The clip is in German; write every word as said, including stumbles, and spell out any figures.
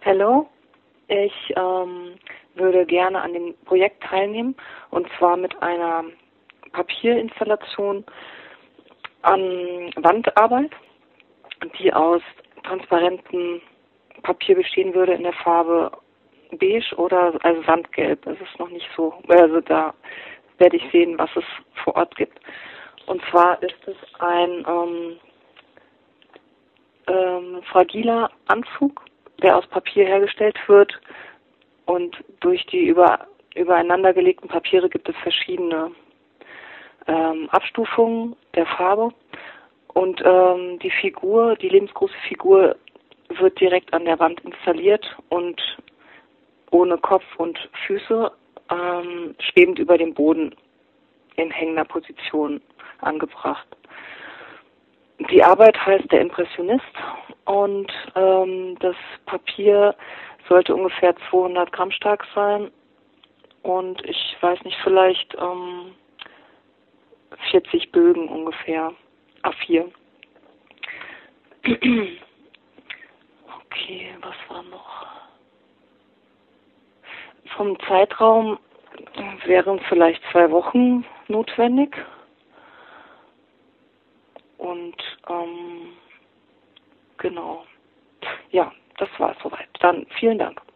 Hallo, ich ähm, würde gerne an dem Projekt teilnehmen, und zwar mit einer Papierinstallation an Wandarbeit, die aus transparentem Papier bestehen würde in der Farbe beige oder also Sandgelb. Es ist noch nicht so, also da werde ich sehen, was es vor Ort gibt. Und zwar ist es ein ähm, ähm, fragiler Anzug, der aus Papier hergestellt wird, und durch die über, übereinander gelegten Papiere gibt es verschiedene ähm, Abstufungen der Farbe, und ähm, die Figur, die lebensgroße Figur wird direkt an der Wand installiert und ohne Kopf und Füße, ähm, schwebend über dem Boden in hängender Position angebracht. Die Arbeit heißt Der Impressionist, und ähm, das Papier sollte ungefähr zweihundert Gramm stark sein und ich weiß nicht, vielleicht ähm, vierzig Bögen ungefähr, A vier. Okay, was war noch? Vom Zeitraum wären vielleicht zwei Wochen notwendig. Und ähm, genau. Ja, das war es soweit. Dann vielen Dank.